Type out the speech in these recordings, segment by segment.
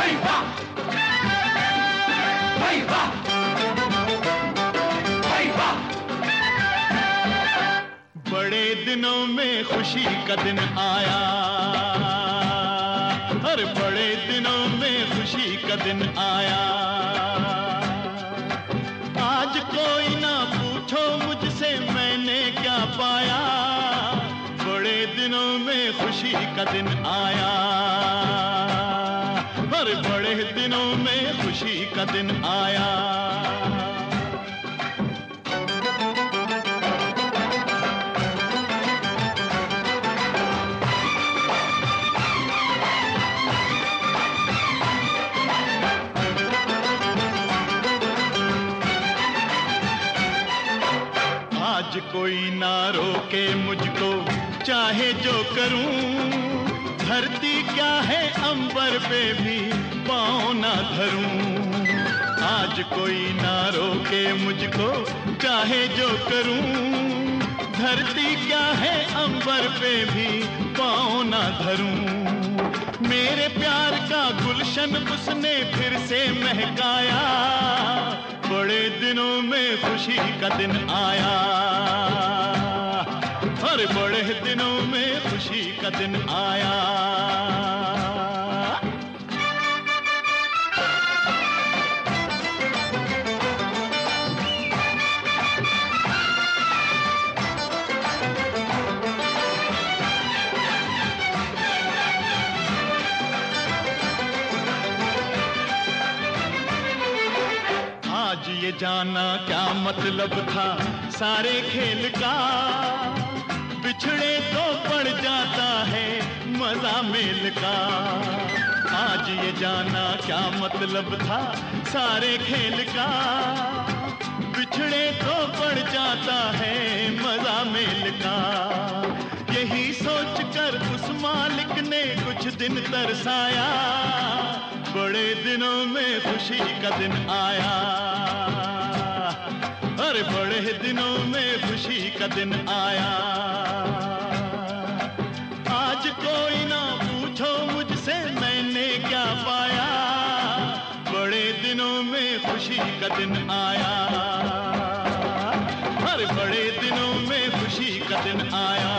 भाई वाह, भाई वाह, भाई वाह। बड़े दिनों में खुशी का दिन आया, हर बड़े दिनों में खुशी का दिन आया। आज कोई ना पूछो मुझसे मैंने क्या पाया, बड़े दिनों में खुशी का दिन आया, हर बड़े दिनों में खुशी का दिन आया। आज कोई ना रोके मुझको, चाहे जो करूं, धरती क्या है अंबर पे भी पाँव ना धरूं। आज कोई ना रोके मुझको, चाहे जो करूं, धरती क्या है अंबर पे भी पाँव ना धरूं। मेरे प्यार का गुलशन उसने फिर से महकाया, बड़े दिनों में खुशी का दिन आया, हर बड़े दिनों में खुशी का दिन आया। आज ये जाना क्या मतलब था सारे खेल का, बिछड़े तो पड़ जाता है मजा मेल का। आज ये जाना क्या मतलब था सारे खेल का, बिछड़े तो पड़ जाता है मजा मेल का। यही सोचकर उस मालिक ने कुछ दिन तरसाया, बड़े दिनों में खुशी का दिन आया, अरे बड़े दिनों में खुशी का दिन आया। आज कोई ना पूछो मुझसे मैंने क्या पाया, बड़े दिनों में खुशी का दिन आया, अरे बड़े दिनों में खुशी का दिन आया,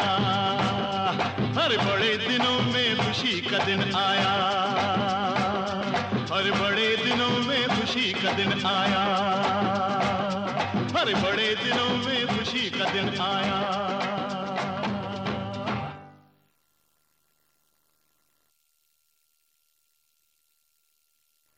अरे बड़े दिनों में खुशी का दिन आया, हर बड़े दिनों में खुशी का दिन आया, हर बड़े दिनों में खुशी का दिन आया।